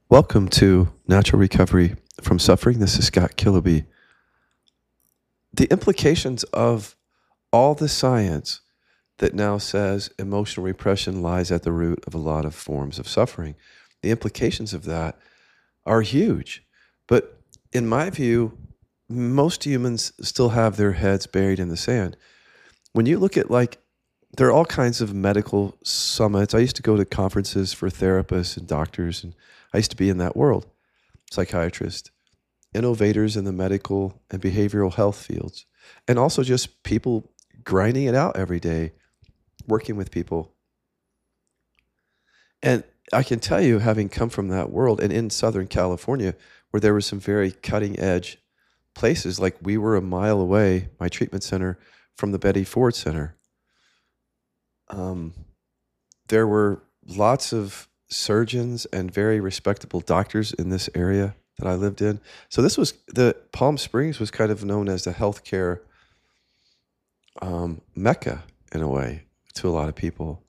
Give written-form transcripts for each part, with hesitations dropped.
Welcome to Natural Recovery from Suffering. This is Scott Killaby. The implications of all the science that now says emotional repression lies at the root of a lot of forms of suffering, the implications of that are huge. But in my view, most humans still have their heads buried in the sand. When you look at there are all kinds of medical summits. I used to go to conferences for therapists and doctors, and I used to be in that world, psychiatrists, innovators in the medical and behavioral health fields, and also just people grinding it out every day, working with people. And I can tell you, having come from that world and in Southern California, where there were some very cutting edge places, like we were a mile away, my treatment center, from the Betty Ford Center. There were lots of surgeons and very respectable doctors in this area that I lived in. So the Palm Springs was kind of known as the healthcare mecca in a way to a lot of people.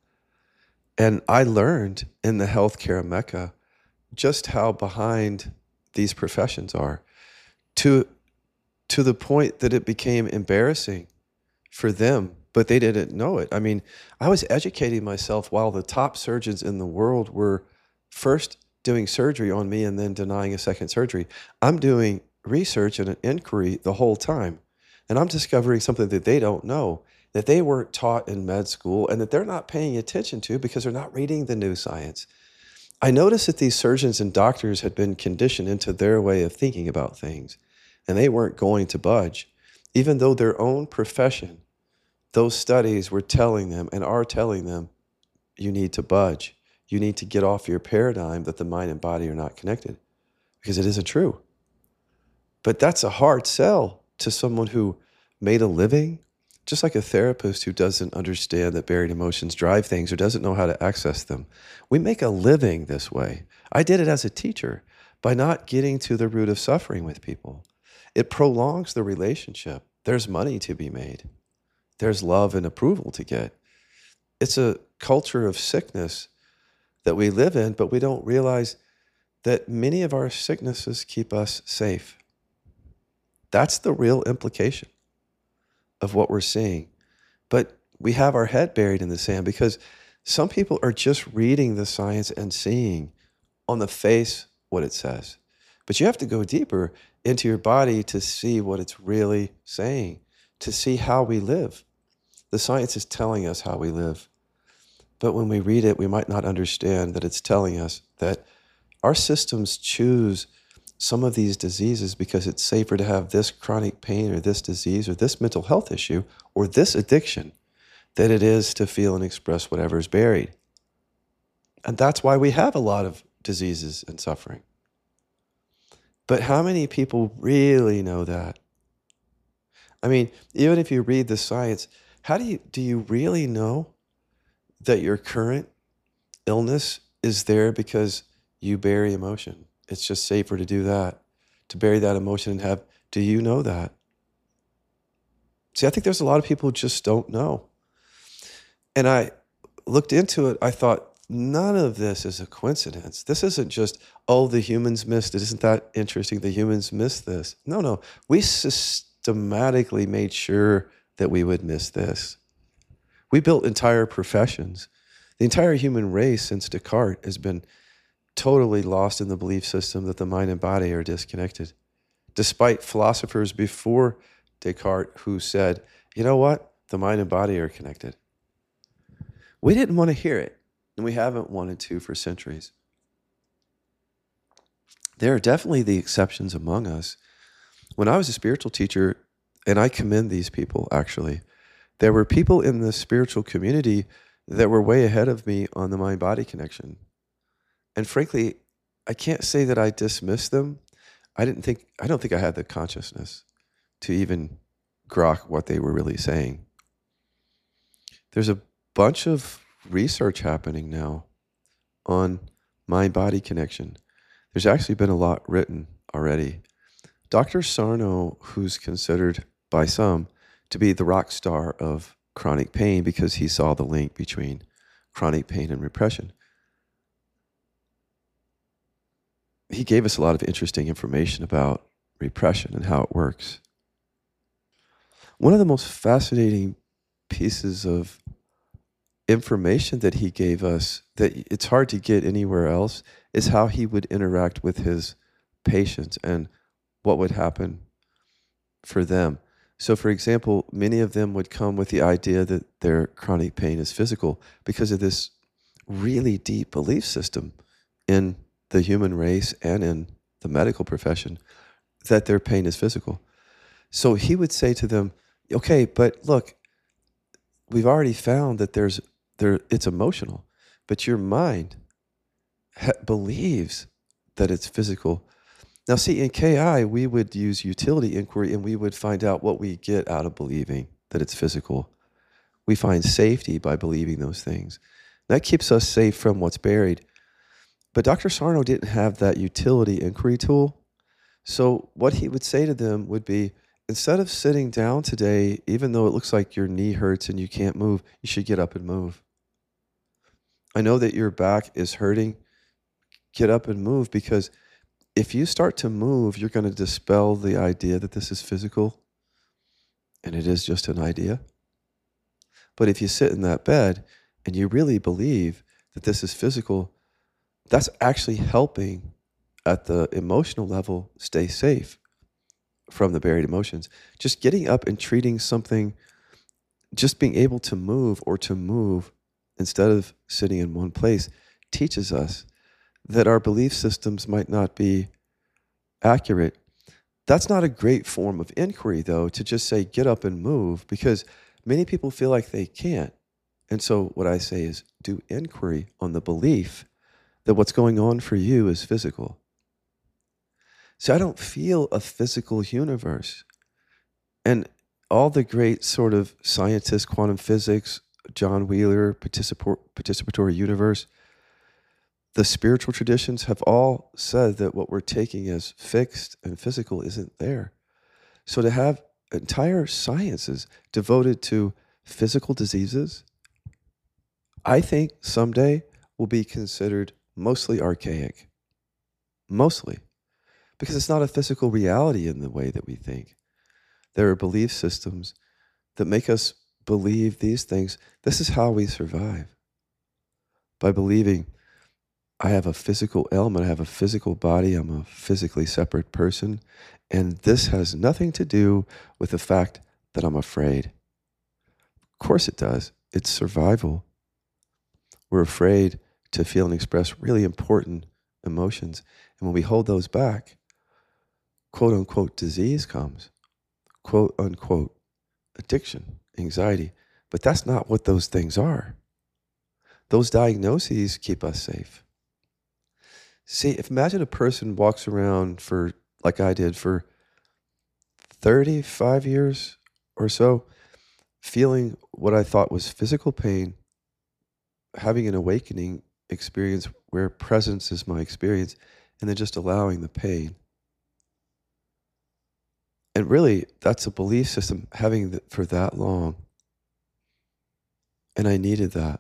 And I learned in the healthcare mecca just how behind these professions are, to the point that it became embarrassing for them, but they didn't know it. I mean, I was educating myself while the top surgeons in the world were first doing surgery on me and then denying a second surgery. I'm doing research and an inquiry the whole time. And I'm discovering something that they don't know, that they weren't taught in med school and that they're not paying attention to because they're not reading the new science. I noticed that these surgeons and doctors had been conditioned into their way of thinking about things, and they weren't going to budge, even though their own profession, those studies were telling them and are telling them, you need to budge. You need to get off your paradigm that the mind and body are not connected, because it isn't true. But that's a hard sell to someone who made a living, just like a therapist who doesn't understand that buried emotions drive things or doesn't know how to access them. We make a living this way. I did it as a teacher by not getting to the root of suffering with people. It prolongs the relationship. There's money to be made. There's love and approval to get. It's a culture of sickness that we live in, but we don't realize that many of our sicknesses keep us safe. That's the real implication of what we're seeing. But we have our head buried in the sand because some people are just reading the science and seeing on the face what it says. But you have to go deeper into your body to see what it's really saying, to see how we live. The science is telling us how we live. But when we read it, we might not understand that it's telling us that our systems choose some of these diseases because it's safer to have this chronic pain or this disease or this mental health issue or this addiction than it is to feel and express whatever is buried. And that's why we have a lot of diseases and suffering. But how many people really know that? I mean, even if you read the science, do you really know that your current illness is there because you bury emotion? It's just safer to do that, to bury that emotion and do you know that? See, I think there's a lot of people who just don't know. And I looked into it, I thought, none of this is a coincidence. This isn't just, oh, the humans missed it. Isn't that interesting? The humans missed this. No. We systematically made sure that we would miss this. We built entire professions. The entire human race since Descartes has been totally lost in the belief system that the mind and body are disconnected, despite philosophers before Descartes who said, you know what? The mind and body are connected. We didn't want to hear it, and we haven't wanted to for centuries. There are definitely the exceptions among us. When I was a spiritual teacher, and I commend these people actually, there were people in the spiritual community that were way ahead of me on the mind-body connection. And frankly, I can't say that I dismissed them. I don't think I had the consciousness to even grok what they were really saying. There's a bunch of research happening now on mind-body connection. There's actually been a lot written already. Dr. Sarno, who's considered by some to be the rock star of chronic pain because he saw the link between chronic pain and repression. he gave us a lot of interesting information about repression and how it works. One of the most fascinating pieces of information that he gave us that it's hard to get anywhere else is how he would interact with his patients and what would happen for them. So, for example, many of them would come with the idea that their chronic pain is physical because of this really deep belief system in the human race and in the medical profession that their pain is physical. So he would say to them, okay, but look, we've already found that it's emotional, but your mind believes that it's physical. Now, see, in KI, we would use utility inquiry and we would find out what we get out of believing that it's physical. We find safety by believing those things. That keeps us safe from what's buried. But Dr. Sarno didn't have that utility inquiry tool. So what he would say to them would be, instead of sitting down today, even though it looks like your knee hurts and you can't move, you should get up and move. I know that your back is hurting. Get up and move, because if you start to move, you're going to dispel the idea that this is physical, and it is just an idea. But if you sit in that bed and you really believe that this is physical, that's actually helping at the emotional level stay safe from the buried emotions. Just getting up and treating something, just being able to move or to move instead of sitting in one place, teaches us that our belief systems might not be accurate. That's not a great form of inquiry, though, to just say, get up and move, because many people feel like they can't. And so what I say is do inquiry on the belief that what's going on for you is physical. So I don't feel a physical universe. And all the great sort of scientists, quantum physics, John Wheeler, participatory universe, the spiritual traditions have all said that what we're taking as fixed and physical isn't there. So to have entire sciences devoted to physical diseases, I think someday will be considered mostly archaic. Mostly. Because it's not a physical reality in the way that we think. There are belief systems that make us believe these things. This is how we survive. By believing I have a physical element, I have a physical body, I'm a physically separate person, and this has nothing to do with the fact that I'm afraid. Of course it does. It's survival. We're afraid to feel and express really important emotions. And when we hold those back, quote unquote disease comes, quote unquote addiction, anxiety. But that's not what those things are. Those diagnoses keep us safe. See, if imagine a person walks around for, like I did, for 35 years or so, feeling what I thought was physical pain, having an awakening experience where presence is my experience, and then just allowing the pain. And really, that's a belief system, having it for that long. And I needed that.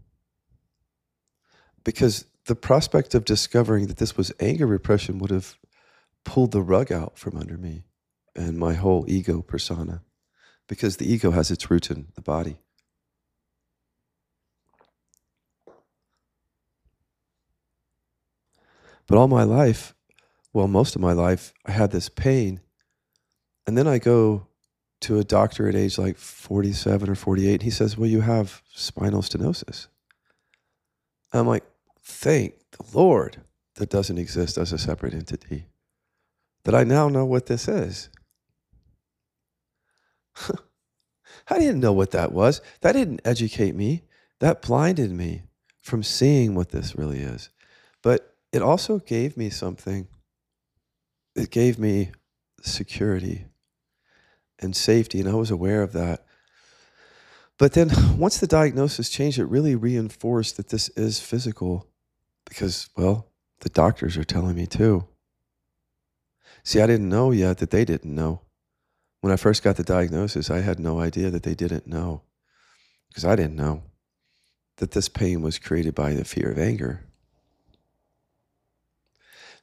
Because the prospect of discovering that this was anger repression would have pulled the rug out from under me and my whole ego persona, because the ego has its roots in the body. But all my life, well, most of my life, I had this pain. And then I go to a doctor at age like 47 or 48. And he says, well, you have spinal stenosis. I'm like, thank the Lord that doesn't exist as a separate entity, that I now know what this is. I didn't know what that was. That didn't educate me. That blinded me from seeing what this really is. But it also gave me something. It gave me security and safety, and I was aware of that. But then once the diagnosis changed, it really reinforced that this is physical because, well, the doctors are telling me too. See, I didn't know yet that they didn't know. When I first got the diagnosis, I had no idea that they didn't know, because I didn't know that this pain was created by the fear of anger.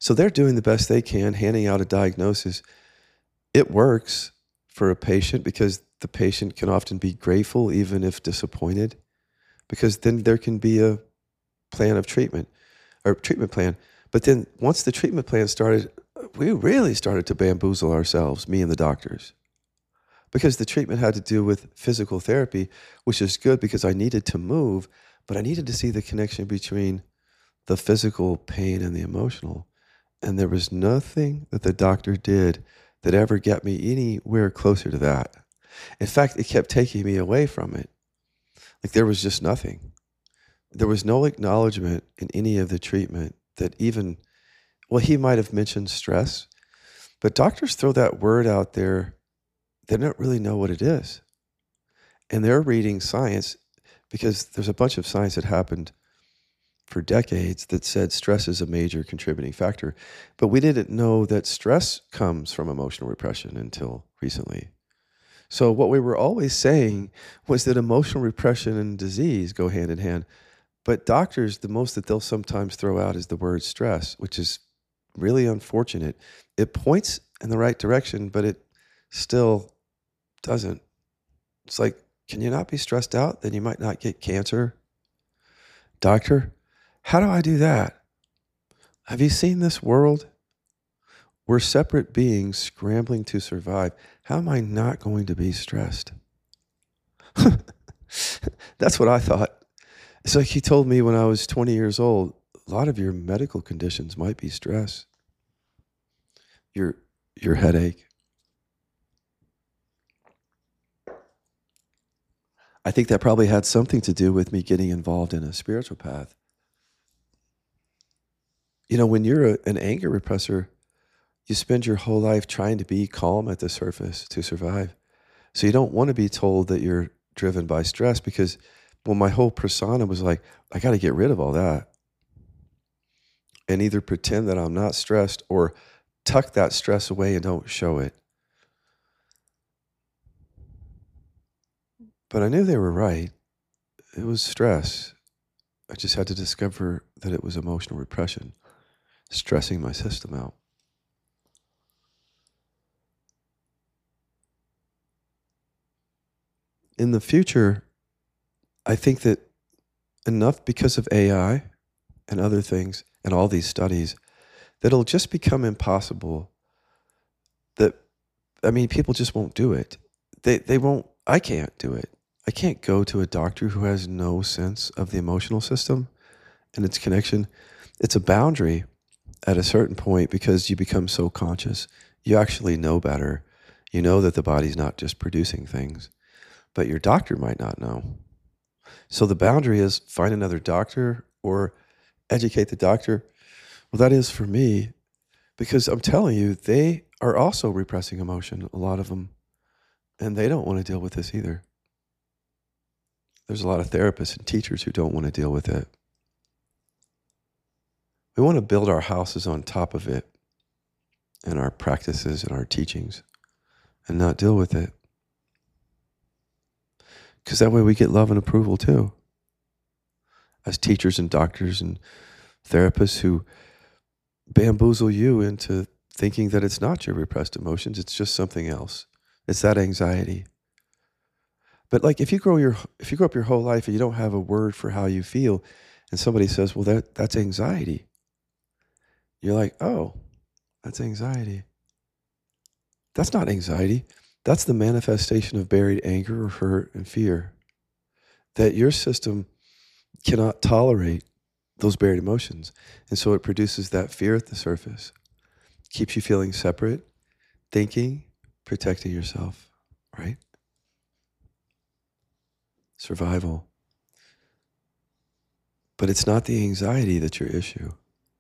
So they're doing the best they can, handing out a diagnosis. It works for a patient because the patient can often be grateful even if disappointed, because then there can be a plan of treatment or treatment plan. But then once the treatment plan started, we really started to bamboozle ourselves, me and the doctors, because the treatment had to do with physical therapy, which is good because I needed to move, but I needed to see the connection between the physical pain and the emotional. And there was nothing that the doctor did that ever got me anywhere closer to that. In fact, it kept taking me away from it. Like there was just nothing. There was no acknowledgement in any of the treatment that even, well, he might have mentioned stress, but doctors throw that word out there. They don't really know what it is. And they're reading science because there's a bunch of science that happened for decades that said stress is a major contributing factor. But we didn't know that stress comes from emotional repression until recently. So what we were always saying was that emotional repression and disease go hand in hand. But doctors, the most that they'll sometimes throw out is the word stress, which is really unfortunate. It points in the right direction, but it still doesn't. It's like, can you not be stressed out? Then you might not get cancer. Doctor, how do I do that? Have you seen this world? We're separate beings scrambling to survive. How am I not going to be stressed? That's what I thought. It's like he told me when I was 20 years old, a lot of your medical conditions might be stress. Your headache. I think that probably had something to do with me getting involved in a spiritual path. You know, when you're an anger repressor, you spend your whole life trying to be calm at the surface to survive. So you don't want to be told that you're driven by stress because, well, my whole persona was like, I got to get rid of all that and either pretend that I'm not stressed or tuck that stress away and don't show it. But I knew they were right. It was stress. I just had to discover that it was emotional repression, stressing my system out. In the future, I think that enough because of AI and other things and all these studies, that it'll just become impossible that, I mean, people just won't do it. They won't, I can't do it. I can't go to a doctor who has no sense of the emotional system and its connection. It's a boundary at a certain point because you become so conscious. You actually know better. You know that the body's not just producing things, but your doctor might not know. So the boundary is find another doctor or educate the doctor. Well, that is for me, because I'm telling you, they are also repressing emotion, a lot of them, and they don't want to deal with this either. There's a lot of therapists and teachers who don't want to deal with it. We want to build our houses on top of it and our practices and our teachings and not deal with it. Because that way we get love and approval too. As teachers and doctors and therapists who bamboozle you into thinking that it's not your repressed emotions, it's just something else. It's that anxiety. But like if you grow up your whole life and you don't have a word for how you feel, and somebody says, well, that's anxiety. You're like, oh, that's anxiety. That's not anxiety. That's the manifestation of buried anger or hurt and fear. That your system cannot tolerate those buried emotions. And so it produces that fear at the surface. Keeps you feeling separate, thinking, protecting yourself, right? Survival. But it's not the anxiety that's your issue.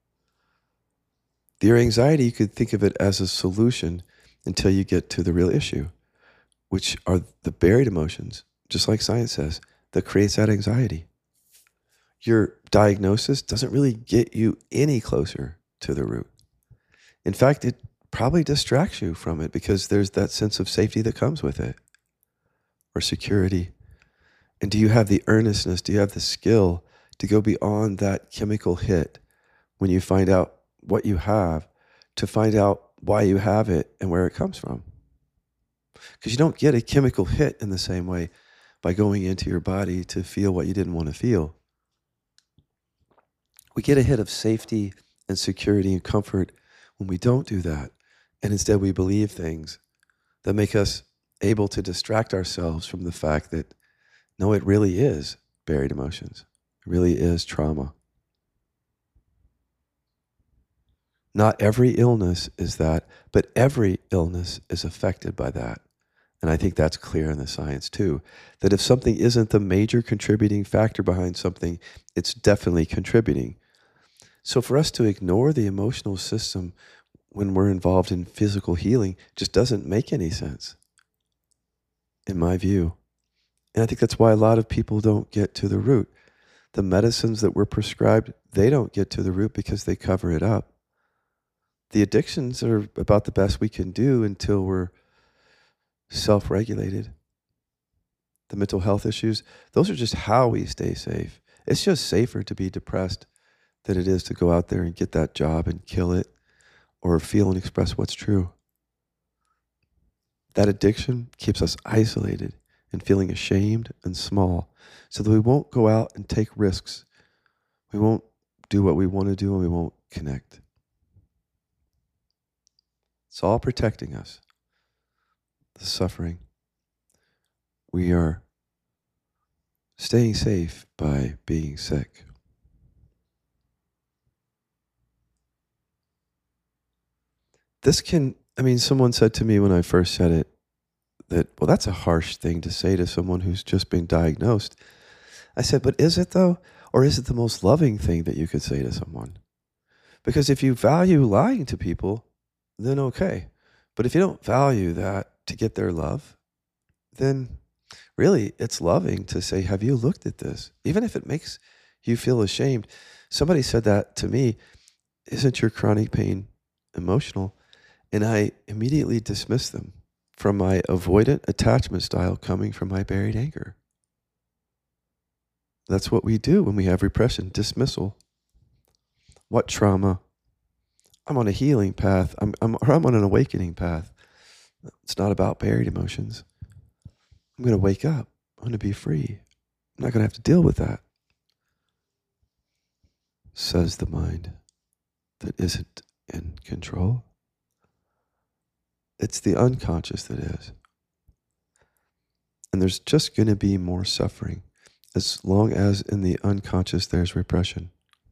Your anxiety, you could think of it as a solution until you get to the real issue, which are the buried emotions, just like science says, that creates that anxiety. Your diagnosis doesn't really get you any closer to the root. In fact, it probably distracts you from it because there's that sense of safety that comes with it, or security. And do you have the earnestness, do you have the skill to go beyond that chemical hit when you find out what you have to find out why you have it and where it comes from. Because you don't get a chemical hit in the same way by going into your body to feel what you didn't want to feel. We get a hit of safety and security and comfort when we don't do that. And instead we believe things that make us able to distract ourselves from the fact that, no, it really is buried emotions. It really is trauma. Not every illness is that, but every illness is affected by that. And I think that's clear in the science too, that if something isn't the major contributing factor behind something, it's definitely contributing. So for us to ignore the emotional system when we're involved in physical healing just doesn't make any sense, in my view. And I think that's why a lot of people don't get to the root. The medicines that we're prescribed, they don't get to the root because they cover it up. The addictions are about the best we can do until we're self-regulated. The mental health issues, those are just how we stay safe. It's just safer to be depressed than it is to go out there and get that job and kill it or feel and express what's true. That addiction keeps us isolated and feeling ashamed and small so that we won't go out and take risks. We won't do what we want to do and we won't connect. It's all protecting us. The suffering. We are staying safe by being sick. Someone said to me when I first said it that, well, that's a harsh thing to say to someone who's just been diagnosed. I said, but is it though? Or is it the most loving thing that you could say to someone? Because if you value lying to people, then okay. But if you don't value that to get their love, then really it's loving to say, have you looked at this? Even if it makes you feel ashamed. Somebody said that to me, isn't your chronic pain emotional? And I immediately dismissed them from my avoidant attachment style coming from my buried anger. That's what we do when we have repression, dismissal. What trauma? I'm on a healing path. I'm on an awakening path. It's not about buried emotions. I'm going to wake up. I'm going to be free. I'm not going to have to deal with that, says the mind that isn't in control. It's the unconscious that is. And there's just going to be more suffering as long as in the unconscious there's repression.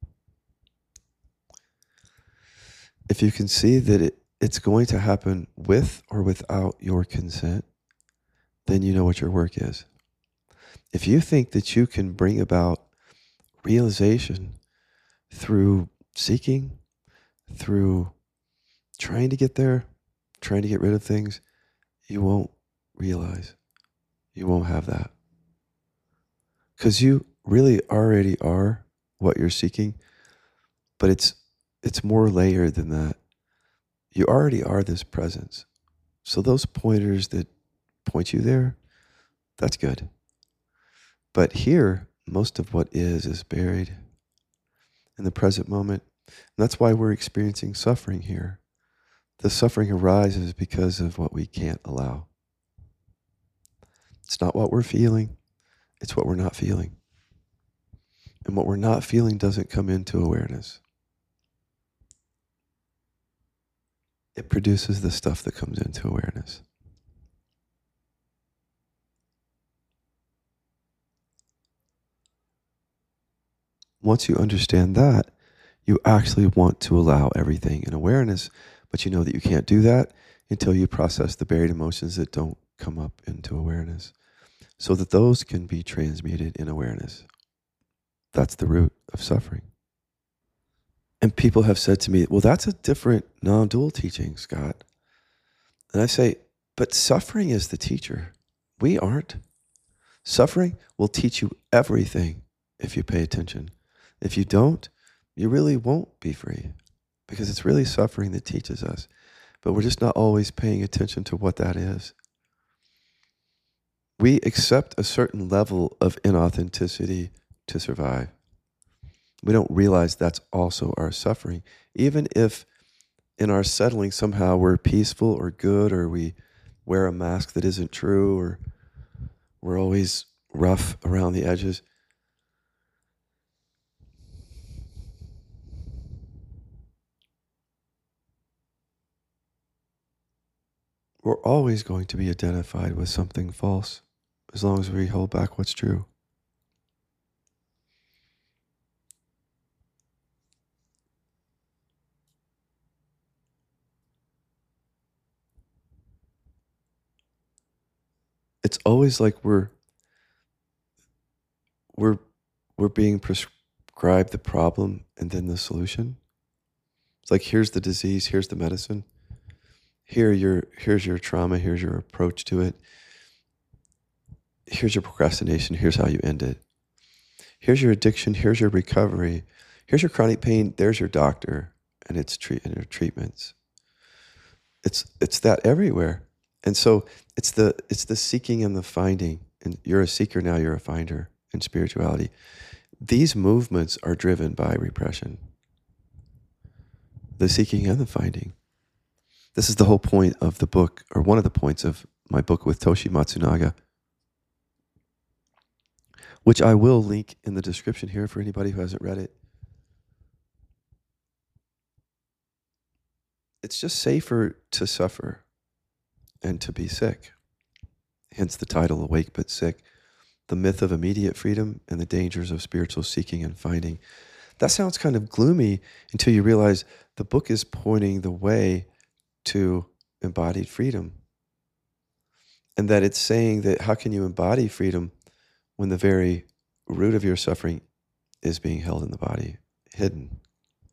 If you can see that it's going to happen with or without your consent, then you know what your work is. If you think that you can bring about realization through seeking, through trying to get there, trying to get rid of things, you won't realize. You won't have that. Because you really already are what you're seeking, but it's more layered than that. You already are this presence. So those pointers that point you there, that's good. But here, most of what is buried in the present moment. And that's why we're experiencing suffering here. The suffering arises because of what we can't allow. It's not what we're feeling, it's what we're not feeling. And what we're not feeling doesn't come into awareness. It produces the stuff that comes into awareness. Once you understand that, you actually want to allow everything in awareness, but you know that you can't do that until you process the buried emotions that don't come up into awareness, so that those can be transmuted in awareness. That's the root of suffering. And people have said to me, well, that's a different non-dual teaching, Scott. And I say, but suffering is the teacher. We aren't. Suffering will teach you everything if you pay attention. If you don't, you really won't be free, because it's really suffering that teaches us. But we're just not always paying attention to what that is. We accept a certain level of inauthenticity to survive. We don't realize that's also our suffering. Even if in our settling somehow we're peaceful or good, or we wear a mask that isn't true, or we're always rough around the edges, we're always going to be identified with something false as long as we hold back what's true. It's always like we're we're being prescribed the problem and then the solution. It's like, here's the disease, here's the medicine. Here's your trauma, here's your approach to it. Here's your procrastination, here's how you end it. Here's your addiction, here's your recovery. Here's your chronic pain, there's your doctor and its your treatments. It's that everywhere. And so it's the seeking and the finding. And you're a seeker now, you're a finder in spirituality. These movements are driven by repression. The seeking and the finding. This is the whole point of the book, or one of the points of my book with Toshi Matsunaga, which I will link in the description here for anybody who hasn't read it. It's just safer to suffer and to be sick. Hence the title, Awake But Sick, the myth of immediate freedom and the dangers of spiritual seeking and finding. That sounds kind of gloomy until you realize the book is pointing the way to embodied freedom. And that it's saying that how can you embody freedom when the very root of your suffering is being held in the body, hidden.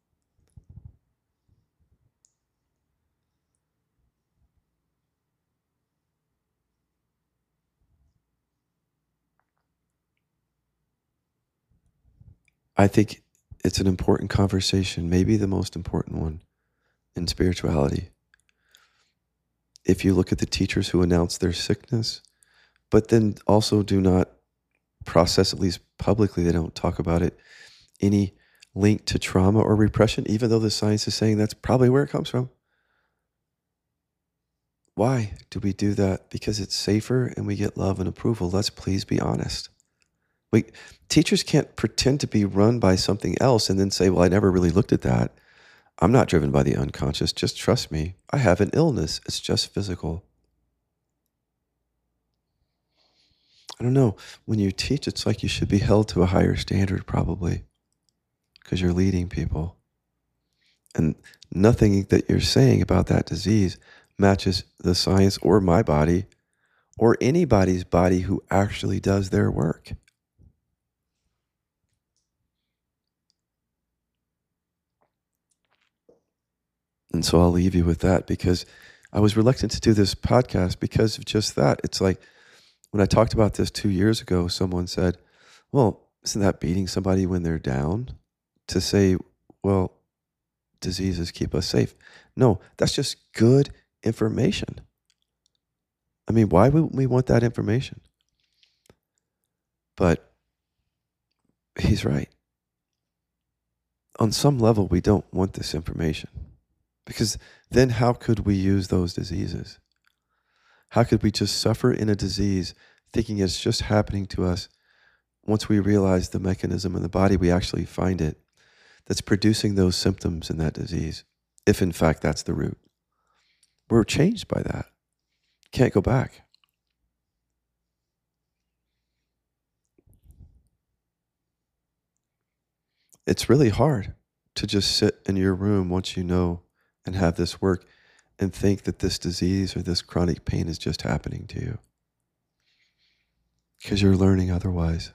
I think it's an important conversation, maybe the most important one in spirituality. If you look at the teachers who announce their sickness, but then also do not process, at least publicly, they don't talk about it, any link to trauma or repression, even though the science is saying that's probably where it comes from. Why do we do that? Because it's safer and we get love and approval. Let's please be honest. Teachers can't pretend to be run by something else and then say, well, I never really looked at that. I'm not driven by the unconscious. Just trust me. I have an illness. It's just physical. I don't know. When you teach, it's like you should be held to a higher standard, probably, because you're leading people. And nothing that you're saying about that disease matches the science or my body or anybody's body who actually does their work. And so I'll leave you with that, because I was reluctant to do this podcast because of just that. It's like when I talked about this 2 years ago, someone said, well, isn't that beating somebody when they're down? To say, well, diseases keep us safe. No, that's just good information. I mean, why would we want that information? But he's right. On some level, we don't want this information, because then how could we use those diseases? How could we just suffer in a disease thinking it's just happening to us? Once we realize the mechanism in the body, we actually find it that's producing those symptoms in that disease, if in fact that's the root. We're changed by that. Can't go back. It's really hard to just sit in your room once you know and have this work and think that this disease or this chronic pain is just happening to you, because you're learning otherwise.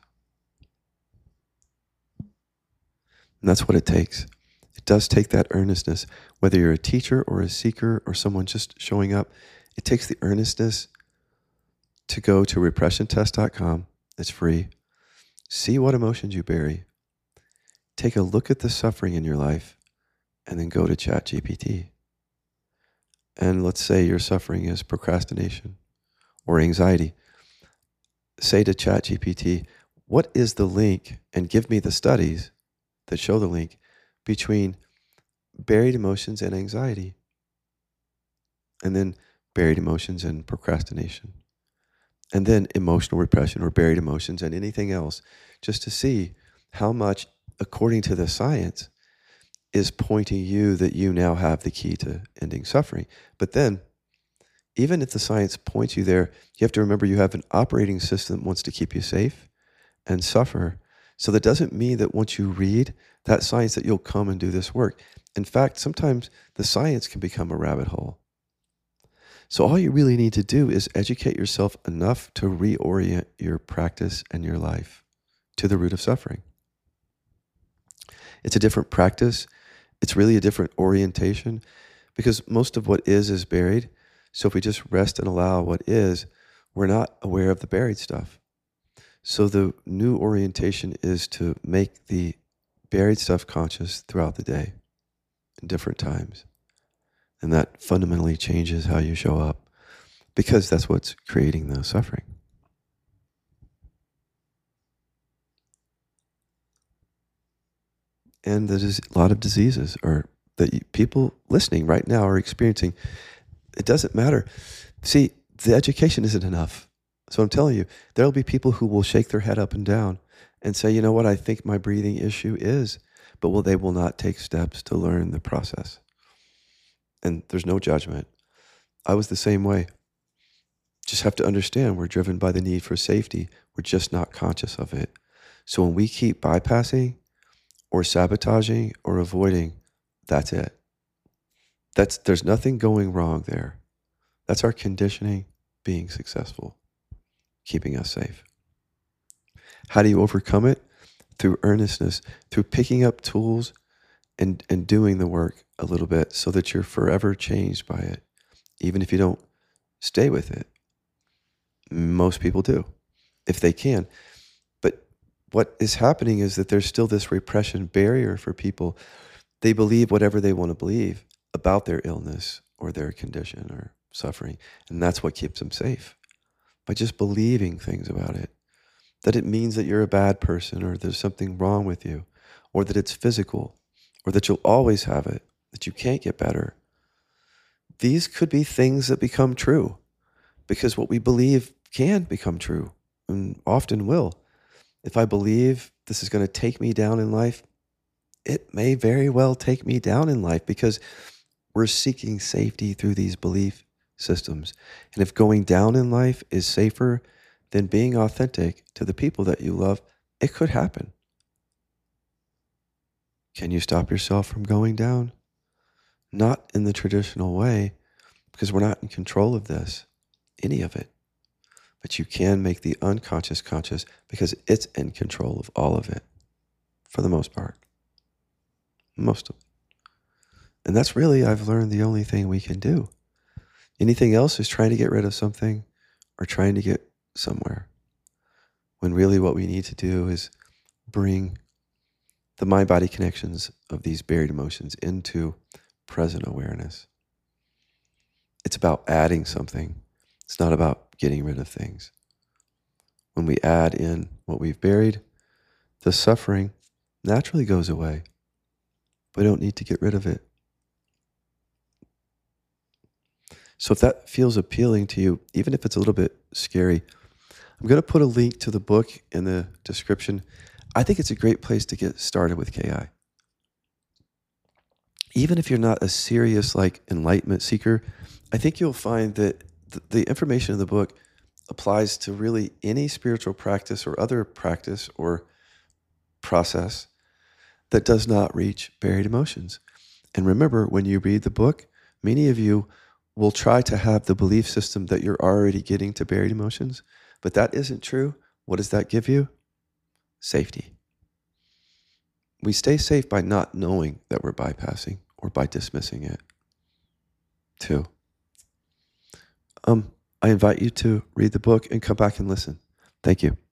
And that's what it takes. It does take that earnestness, whether you're a teacher or a seeker or someone just showing up. It takes the earnestness to go to repressiontest.com. It's free. See what emotions you bury. Take a look at the suffering in your life, and then go to ChatGPT. And let's say your suffering is procrastination or anxiety. Say to ChatGPT, what is the link, and give me the studies that show the link between buried emotions and anxiety, and then buried emotions and procrastination, and then emotional repression or buried emotions and anything else, just to see how much, according to the science, is pointing you that you now have the key to ending suffering. But then, even if the science points you there, you have to remember you have an operating system that wants to keep you safe and suffer. So that doesn't mean that once you read that science that you'll come and do this work. In fact, sometimes the science can become a rabbit hole. So all you really need to do is educate yourself enough to reorient your practice and your life to the root of suffering. It's a different practice. It's really a different orientation, because most of what is buried. So if we just rest and allow what is, we're not aware of the buried stuff. So the new orientation is to make the buried stuff conscious throughout the day in different times. And that fundamentally changes how you show up, because that's what's creating the suffering. And there's a lot of diseases that people listening right now are experiencing. It doesn't matter. See, the education isn't enough. So I'm telling you, there'll be people who will shake their head up and down and say, you know what, I think my breathing issue is, but they will not take steps to learn the process. And there's no judgment. I was the same way. Just have to understand we're driven by the need for safety. We're just not conscious of it. So when we keep bypassing or sabotaging or avoiding, that's it. There's nothing going wrong there. That's our conditioning being successful, keeping us safe. How do you overcome it? Through earnestness, through picking up tools and doing the work a little bit so that you're forever changed by it, even if you don't stay with it. Most people do, if they can. But what is happening is that there's still this repression barrier for people. They believe whatever they want to believe about their illness or their condition or suffering. And that's what keeps them safe, by just believing things about it. That it means that you're a bad person, or there's something wrong with you, or that it's physical, or that you'll always have it, that you can't get better. These could be things that become true, because what we believe can become true and often will. If I believe this is going to take me down in life, it may very well take me down in life, because we're seeking safety through these belief systems. And if going down in life is safer than being authentic to the people that you love, it could happen. Can you stop yourself from going down? Not in the traditional way, because we're not in control of this, any of it. But you can make the unconscious conscious, because it's in control of all of it, for the most part. Most of it. And that's really, I've learned, the only thing we can do. Anything else is trying to get rid of something or trying to get somewhere. When really what we need to do is bring the mind-body connections of these buried emotions into present awareness. It's about adding something. It's not about getting rid of things. When we add in what we've buried, the suffering naturally goes away. We don't need to get rid of it. So if that feels appealing to you, even if it's a little bit scary, I'm going to put a link to the book in the description. I think it's a great place to get started with KI. Even if you're not a serious enlightenment seeker, I think you'll find that the information in the book applies to really any spiritual practice or other practice or process that does not reach buried emotions. And remember, when you read the book, many of you will try to have the belief system that you're already getting to buried emotions, but that isn't true. What does that give you? Safety. We stay safe by not knowing that we're bypassing or by dismissing it. 2. I invite you to read the book and come back and listen. Thank you.